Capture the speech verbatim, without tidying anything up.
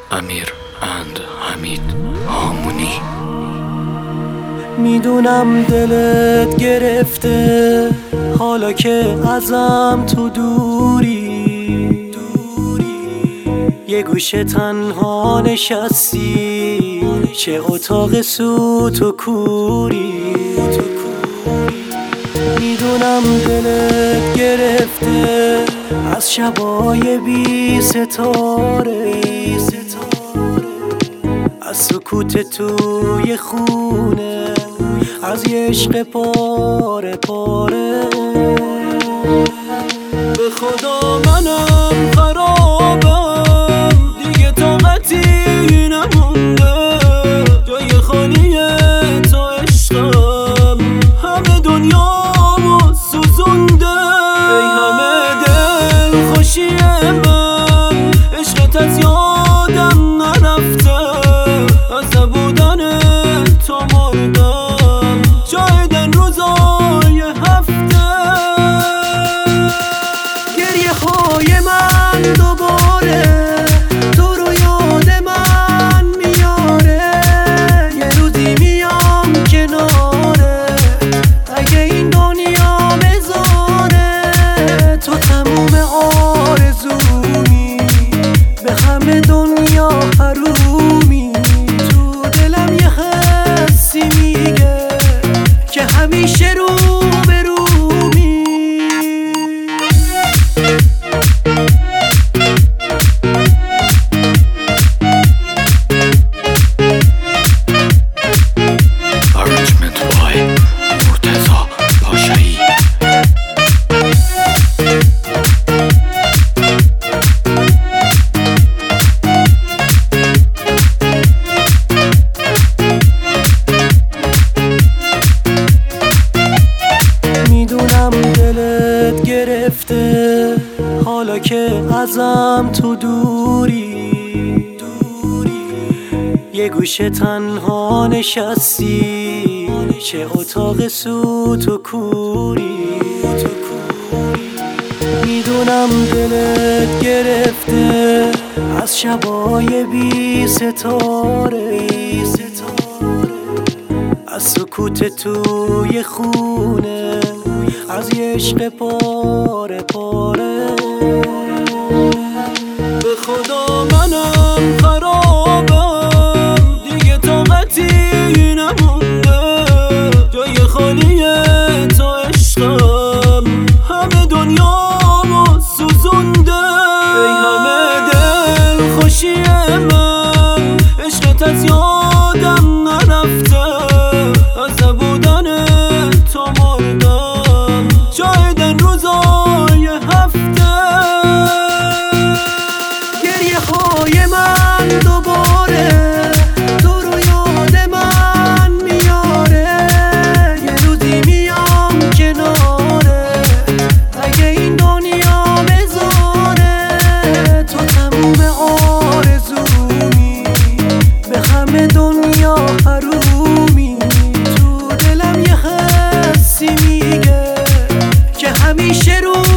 امیر اند حمید هامونی. میدونم دلت گرفته حالا که ازم تو دوری، یه گوشه تنها نشستی، چه اتاق سوت و کوری. میدونم دلت گرفته از شبای بی ستاره، از سکوت توی خونه، از یه عشق پاره پاره. به خدا منم خرابم، دیگه طاقتی نمونده، جای خالیه تا عشقم همه دنیامو سوزونده. ای همه دل خوشی من، عشقت از یادم نرفته، از نبودن تو مردم جایدن روزای هفته. گریه های من دوباره تو رو یاد من میاره، یه روزی میام کناره اگه این دنیا بذاره. تو تموم آرزومی، به همه دنیا حرومی، تو دلم یه حسی میگه که همیشه رو به رومی. Arrangement by مرتضی پاشایی. میدونم دلت گرفته حالا که ازم تو دوری، یه گوشه تنها نشستی، چه اتاق سوت و کوری. میدونم دلت گرفته از شبای بی ستاره، از سکوت توی خونه، از یه عشق پاره پاره. به خدا منم خرابم، دیگه طاقتی نمونده، جای خالیه تا عشقم همه دنیامو سوزونده. ای همه دل خوشی من، عشقت از یادم نرفته، از نبودن تو مردم جایدن روزای هفته. گریه های من دوباره تو رو یاد من میاره، یه روزی میام کناره اگه این دنیا بذاره. تو تموم آرزومی، به همه دنیا حرومی، تو دلم یه حسی میگه که همیشه رو